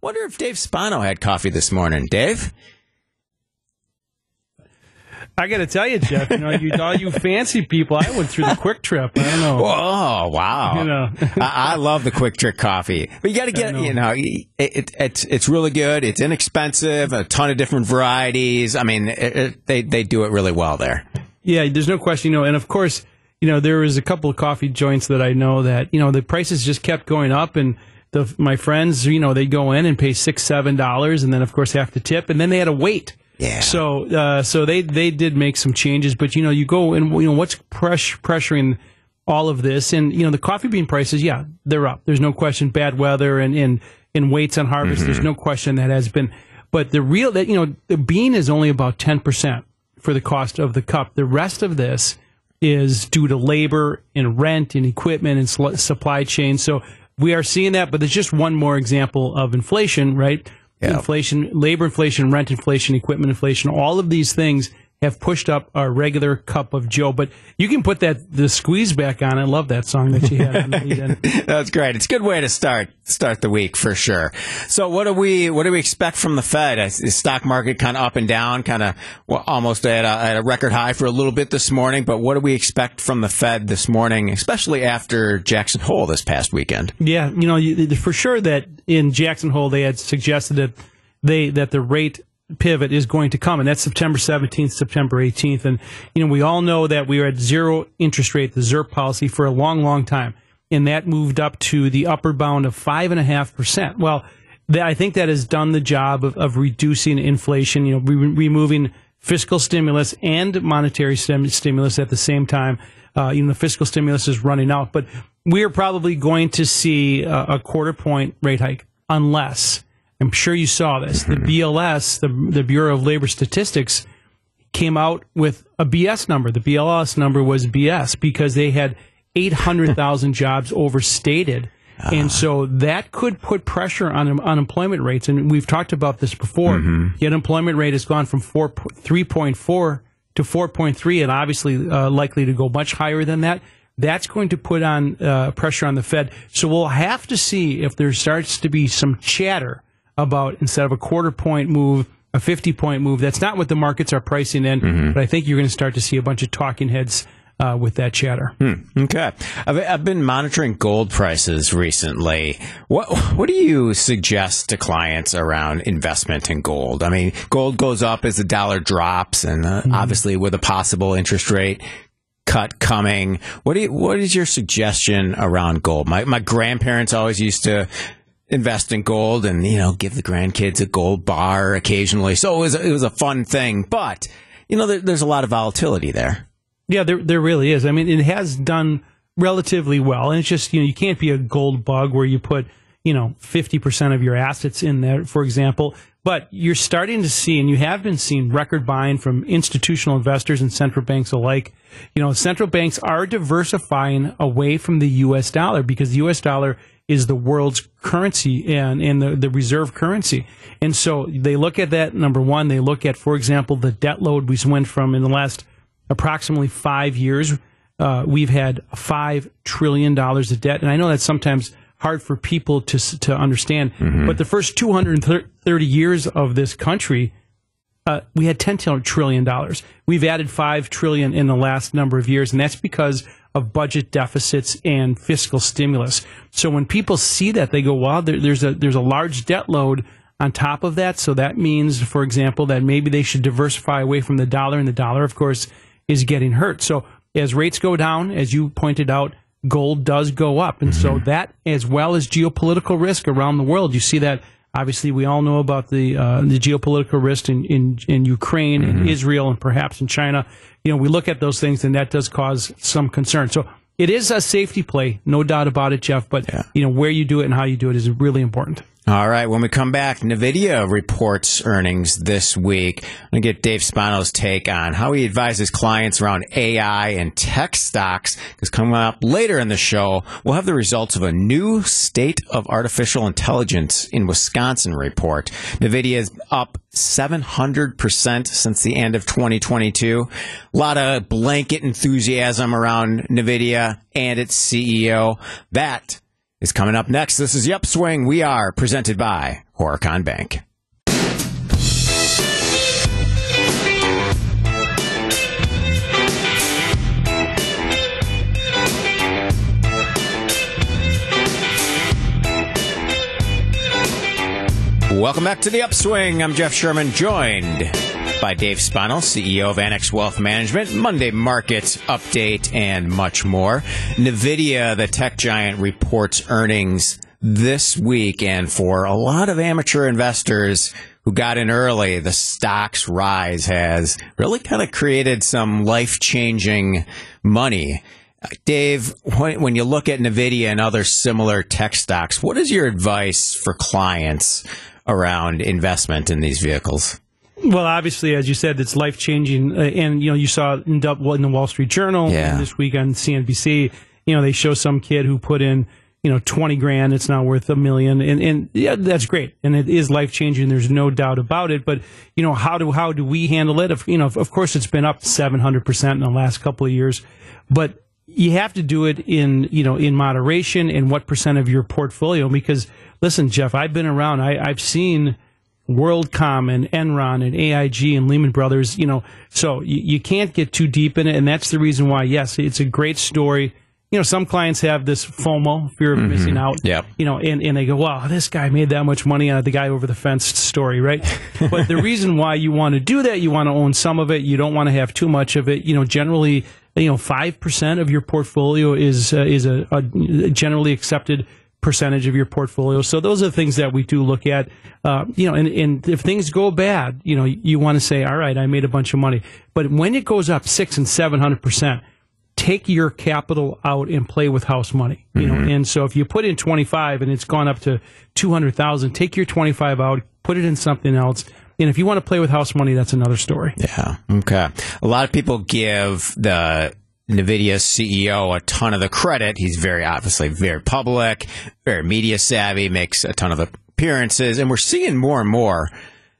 Wonder if Dave Spano had coffee this morning. Dave? I got to tell you, Jeff, all you fancy people, I went through the Quick Trip. I don't know. Oh, wow. I love the Quick Trip coffee. But you got to get, it's really good. It's inexpensive, a ton of different varieties. I mean, they do it really well there. Yeah, there's no question, and of course, there was a couple of coffee joints that I know that, the prices just kept going up, and my friends, they go in and pay $6, $7, and then, of course, have to tip, and then they had to wait. Yeah. So they did make some changes, but you go and what's pressuring all of this, and the coffee bean prices, yeah, they're up. There's no question. Bad weather and weights on harvest. There's no question that has been, but the real that the bean is only about 10% for the cost of the cup. The rest of this is due to labor and rent and equipment and supply chain. So we are seeing that, but there's just one more example of inflation, right? Yeah. Inflation, labor inflation, rent inflation, equipment inflation, all of these things have pushed up our regular cup of Joe. But you can put the squeeze back on. I love that song that you had on the lead-in. That's great. It's a good way to start the week for sure. So what do we expect from the Fed? Is the stock market kind of up and down, almost at a record high for a little bit this morning? But what do we expect from the Fed this morning, especially after Jackson Hole this past weekend? Yeah, for sure that in Jackson Hole they had suggested that the rate pivot is going to come, and that's September 17th, September 18th. And, we all know that we were at zero interest rate, the ZIRP policy, for a long, long time. And that moved up to the upper bound of 5.5%. Well, I think that has done the job of reducing inflation, removing fiscal stimulus and monetary stimulus at the same time. The fiscal stimulus is running out. But we are probably going to see a quarter point rate hike unless, I'm sure you saw this, the BLS, the Bureau of Labor Statistics, came out with a BS number. The BLS number was BS because they had 800,000 jobs overstated. And so that could put pressure on unemployment rates. And we've talked about this before. The unemployment rate has gone from 3.4 to 4.3 and obviously likely to go much higher than that. That's going to put on pressure on the Fed. So we'll have to see if there starts to be some chatter about, instead of a quarter point move, a 50-point move. That's not what the markets are pricing in, but I think you're going to start to see a bunch of talking heads with that chatter. Okay. I've been monitoring gold prices recently. What do you suggest to clients around investment in gold? I mean, gold goes up as the dollar drops, and obviously with a possible interest rate cut coming. What is your suggestion around gold? My grandparents always used to invest in gold and, give the grandkids a gold bar occasionally. So it was a fun thing. But, there's a lot of volatility there. Yeah, there really is. I mean, it has done relatively well. And it's just, you can't be a gold bug where you put, 50% of your assets in there, for example. But you're starting to see, and you have been seeing, record buying from institutional investors and central banks alike. Central banks are diversifying away from the U.S. dollar because the U.S. dollar is the world's currency and the reserve currency. And so they look at that, number one. They look at, for example, the debt load we went from in the last approximately 5 years. We've had $5 trillion of debt. And I know that's sometimes hard for people to understand. But the first 230 years of this country, we had $10 trillion. We've added $5 trillion in the last number of years, and that's because of budget deficits and fiscal stimulus. So when people see that, they go, wow, there's a large debt load on top of that. So that means, for example, that maybe they should diversify away from the dollar, and the dollar, of course, is getting hurt. So as rates go down, as you pointed out, gold does go up. And so that, as well as geopolitical risk around the world, you see that. Obviously, we all know about the geopolitical risk in Ukraine and Israel and perhaps in China. We look at those things, and that does cause some concern. So it is a safety play, no doubt about it, Jeff. But where you do it and how you do it is really important. All right. When we come back, NVIDIA reports earnings this week. I'm going to get Dave Spano's take on how he advises clients around AI and tech stocks. Because coming up later in the show, we'll have the results of a new State of Artificial Intelligence in Wisconsin report. NVIDIA is up 700% since the end of 2022. A lot of blanket enthusiasm around NVIDIA and its CEO. That is coming up next. This is The Upswing. We are presented by Horicon Bank. Welcome back to The Upswing. I'm Jeff Sherman, joined by Dave Spinell, CEO of Annex Wealth Management, Monday Market Update, and much more. NVIDIA, the tech giant, reports earnings this week, and for a lot of amateur investors who got in early, the stock's rise has really kind of created some life-changing money. Dave, when you look at NVIDIA and other similar tech stocks, what is your advice for clients around investment in these vehicles? Well, obviously, as you said, it's life-changing. And, you saw in the Wall Street Journal and this week on CNBC, they show some kid who put in, $20,000. It's now worth $1 million. And yeah, that's great. And it is life-changing. There's no doubt about it. But, how do we handle it? Of course, it's been up 700% in the last couple of years. But you have to do it in moderation and what percent of your portfolio. Because, listen, Jeff, I've been around. I've seen WorldCom and Enron and AIG and Lehman Brothers, so you can't get too deep in it. And that's the reason why, yes, it's a great story. Some clients have this FOMO, fear of missing out, and they go, wow, this guy made that much money on the guy over the fence story, right? But the reason why you want to do that, you want to own some of it. You don't want to have too much of it. Generally, 5% of your portfolio is a generally accepted percentage of your portfolio. So those are the things that we do look at. And if things go bad, you want to say, all right, I made a bunch of money. But when it goes up 600% and 700%, take your capital out and play with house money. And so if you put in 25 and it's gone up to 200,000, take your 25 out, put it in something else. And if you want to play with house money, that's another story. Yeah. Okay. A lot of people give the NVIDIA CEO a ton of the credit. He's obviously very public, very media savvy, makes a ton of appearances. And we're seeing more and more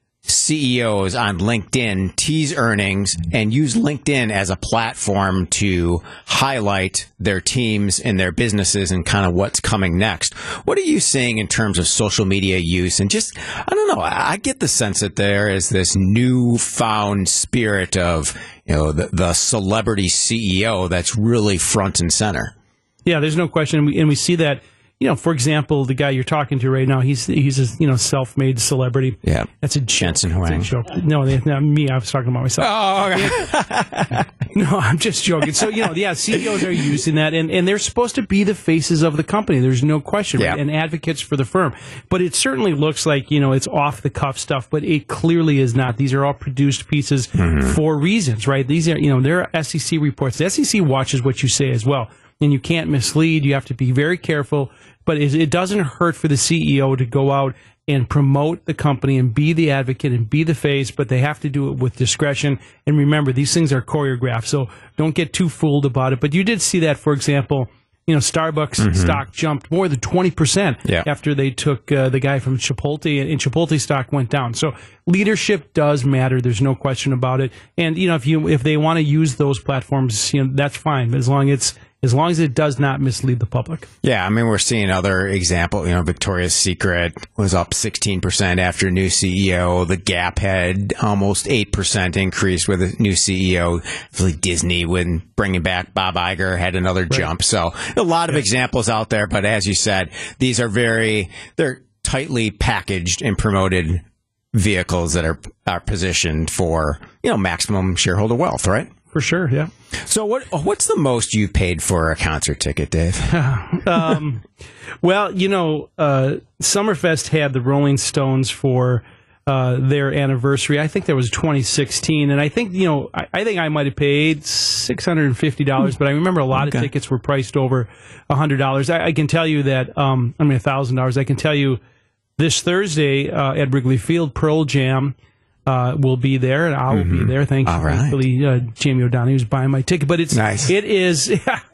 CEOs on LinkedIn tease earnings and use LinkedIn as a platform to highlight their teams and their businesses and kind of what's coming next. What are you seeing in terms of social media use? And just, I don't know, I get the sense that there is this newfound spirit of, the celebrity CEO that's really front and center. Yeah, there's no question. And we see that. For example, the guy you're talking to right now, he's a self-made celebrity. Yeah, that's a Jensen Huang. No, not me. I was talking about myself. Oh, okay. No, I'm just joking. So, CEOs are using that, and they're supposed to be the faces of the company. There's no question, right? And advocates for the firm. But it certainly looks like, it's off-the-cuff stuff, but it clearly is not. These are all produced pieces for reasons, right? These are, they're SEC reports. The SEC watches what you say as well. And you can't mislead. You have to be very careful. But it doesn't hurt for the CEO to go out and promote the company and be the advocate and be the face, but they have to do it with discretion. And remember, these things are choreographed, so don't get too fooled about it. But you did see that, for example, Starbucks stock jumped more than 20% after they took the guy from Chipotle, and Chipotle stock went down. So leadership does matter. There's no question about it. And if they want to use those platforms, that's fine, but as long as it does not mislead the public. Yeah, I mean, we're seeing other example. Victoria's Secret was up 16% after new CEO. The Gap had almost 8% increase with a new CEO. Really, Disney, when bringing back Bob Iger, had another jump. So a lot of examples out there. But as you said, these are they're tightly packaged and promoted vehicles that are positioned for maximum shareholder wealth, right? For sure, yeah. So what's the most you paid for a concert ticket, Dave? Well, Summerfest had the Rolling Stones for their anniversary. I think that was 2016, and I think I think I might have paid $650, but I remember a lot of tickets were priced over $100. I can tell you that $1,000. I can tell you this Thursday at Wrigley Field, Pearl Jam will be there, and I will be there. Thankfully, Jamie O'Donoghue is buying my ticket. But it's nice. It is.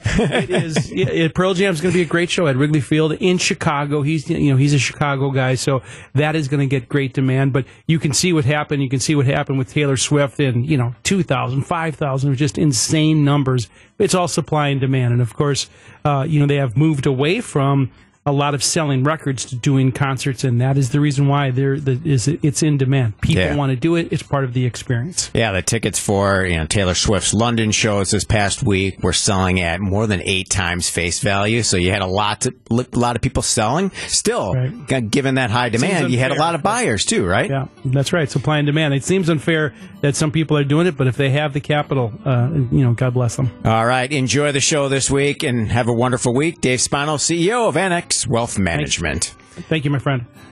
Pearl Jam is going to be a great show at Wrigley Field in Chicago. He's a Chicago guy, so that is going to get great demand. But you can see what happened. You can see what happened with Taylor Swift in 2,000, 5,000, just insane numbers. It's all supply and demand, and of course, they have moved away from a lot of selling records to doing concerts, and that is the reason why it's in demand. People want to do it. It's part of the experience. Yeah, the tickets for Taylor Swift's London shows this past week were selling at more than 8 times face value. So you had a lot of people selling. Still, given that high demand, you had a lot of buyers too, right? Yeah, that's right. Supply and demand. It seems unfair that some people are doing it, but if they have the capital, God bless them. All right, enjoy the show this week and have a wonderful week. Dave Spano, CEO of Annex Wealth Management. Thank you, my friend.